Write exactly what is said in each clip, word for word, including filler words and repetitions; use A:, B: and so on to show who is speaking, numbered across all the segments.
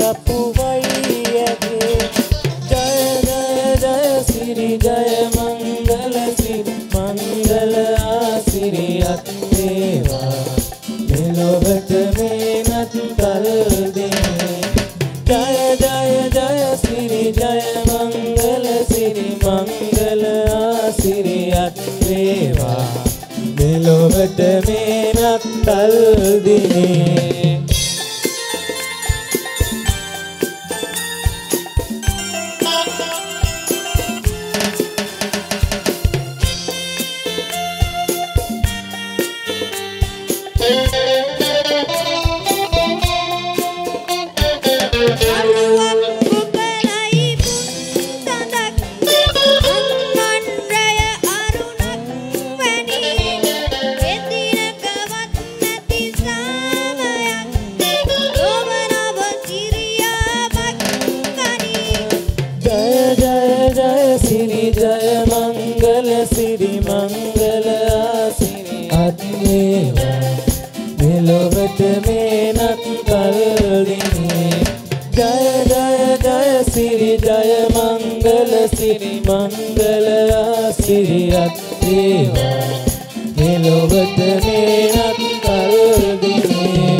A: සපුවයියගේ ජය ජය ජය සිරි ජය මංගල සිරි මංගල ආසිරියත් වේවා මෙලොවට මේනත් තල් දෙනේ ජය ජය ජය සිරි ජය මංගල සිරි මංගල ආසිරියත් වේවා මෙලොවට මේනත් තල් දෙනේ මංගල ආසිරියත් වේවා මෙලොවට මේනත් තල් දෙනේ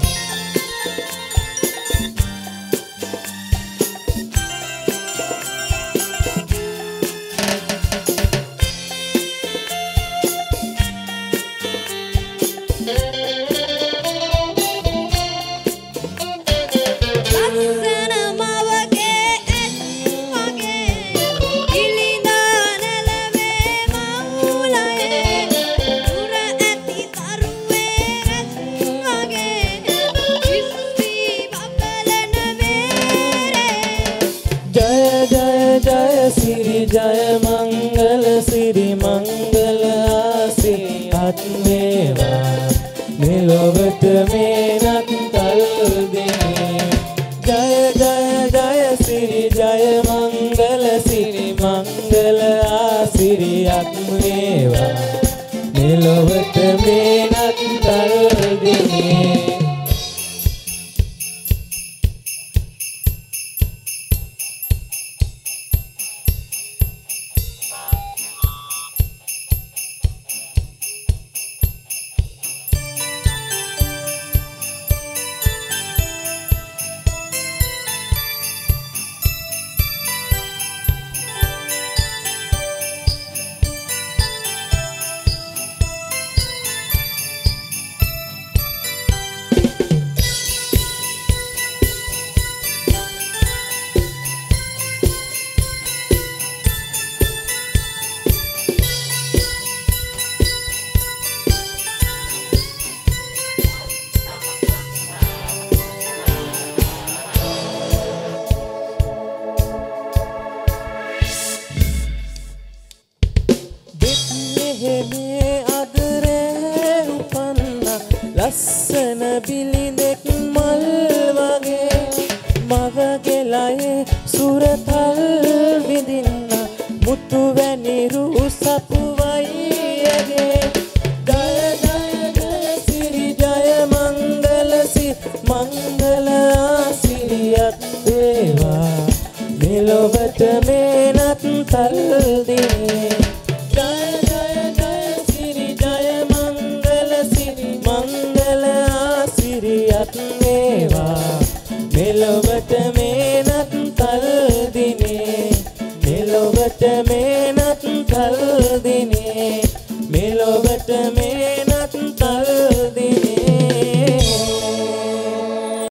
A: जय मंगल सिरि मंगल आसिरियत वेवा मेलोवत मेनत तल देने जय जय जय सिरि जय मंगल सिरि मंगल आसिरियत वेवा मेलोवत मेनत तल देने ලස්සන බිලිඳෙක් මල් වගේ මවගේ ලයේ සුරතල් විඳින්න මුතු වැනි රුහ සපුවයියගේ ජය ජය ජය සිරි ජය මංගල සිරි මංගල ආසිරියත් වේවා මෙලොවට මේනත් තල් දෙනේ මෙලොවට මේනත් තල් දිනේ මෙලොවට